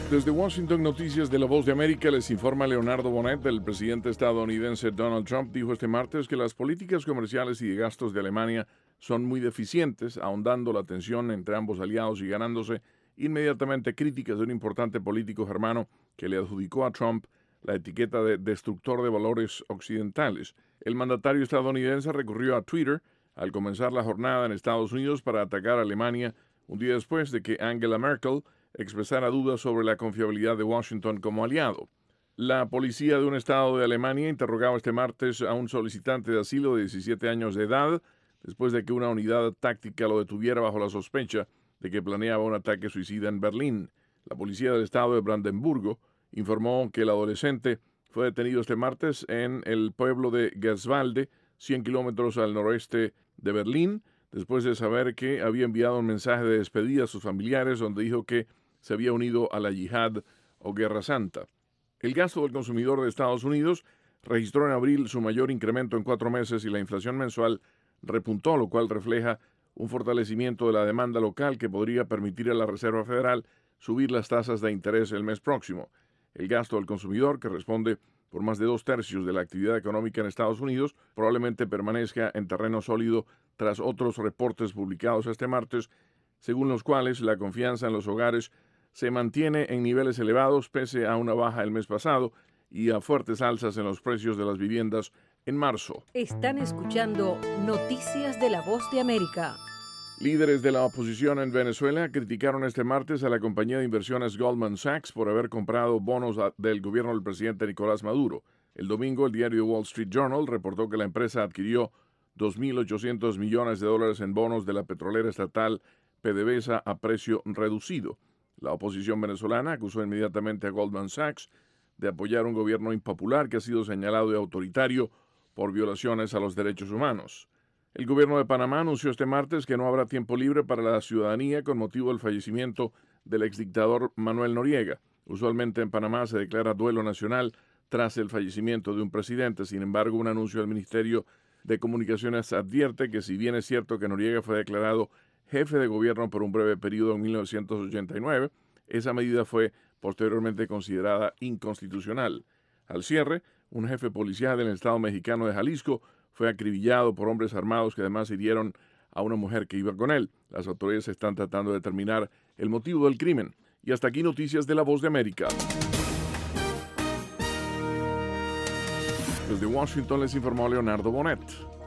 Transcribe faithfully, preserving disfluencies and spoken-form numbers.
Desde Washington, Noticias de La Voz de América, les informa Leonardo Bonet. El presidente estadounidense Donald Trump dijo este martes que las políticas comerciales y de gastos de Alemania son muy deficientes, ahondando la tensión entre ambos aliados y ganándose inmediatamente críticas de un importante político germano que le adjudicó a Trump la etiqueta de destructor de valores occidentales. El mandatario estadounidense recurrió a Twitter al comenzar la jornada en Estados Unidos para atacar a Alemania un día después de que Angela Merkel expresara dudas sobre la confiabilidad de Washington como aliado. La policía de un estado de Alemania interrogaba este martes a un solicitante de asilo de diecisiete años de edad después de que una unidad táctica lo detuviera bajo la sospecha de que planeaba un ataque suicida en Berlín. La policía del estado de Brandenburgo informó que el adolescente fue detenido este martes en el pueblo de Gerswalde, cien kilómetros al noroeste de Berlín, después de saber que había enviado un mensaje de despedida a sus familiares donde dijo que se había unido a la yihad o guerra santa. El gasto del consumidor de Estados Unidos registró en abril su mayor incremento en cuatro meses y la inflación mensual repuntó, lo cual refleja un fortalecimiento de la demanda local que podría permitir a la Reserva Federal subir las tasas de interés el mes próximo. El gasto del consumidor, que responde por más de dos tercios de la actividad económica en Estados Unidos, probablemente permanezca en terreno sólido tras otros reportes publicados este martes, según los cuales la confianza en los hogares se mantiene en niveles elevados pese a una baja el mes pasado y a fuertes alzas en los precios de las viviendas en marzo. Están escuchando Noticias de La Voz de América. Líderes de la oposición en Venezuela criticaron este martes a la compañía de inversiones Goldman Sachs por haber comprado bonos del gobierno del presidente Nicolás Maduro. El domingo, el diario Wall Street Journal reportó que la empresa adquirió dos mil ochocientos millones de dólares en bonos de la petrolera estatal PDVSA a precio reducido. La oposición venezolana acusó inmediatamente a Goldman Sachs de apoyar un gobierno impopular que ha sido señalado de autoritario por violaciones a los derechos humanos. El gobierno de Panamá anunció este martes que no habrá tiempo libre para la ciudadanía con motivo del fallecimiento del exdictador Manuel Noriega. Usualmente en Panamá se declara duelo nacional tras el fallecimiento de un presidente. Sin embargo, un anuncio del Ministerio de Comunicaciones advierte que si bien es cierto que Noriega fue declarado jefe de gobierno por un breve periodo en mil novecientos ochenta y nueve, esa medida fue posteriormente considerada inconstitucional. Al cierre, un jefe policial del estado mexicano de Jalisco fue acribillado por hombres armados que además hirieron a una mujer que iba con él. Las autoridades están tratando de determinar el motivo del crimen. Y hasta aquí Noticias de La Voz de América. Desde Washington les informó Leonardo Bonet.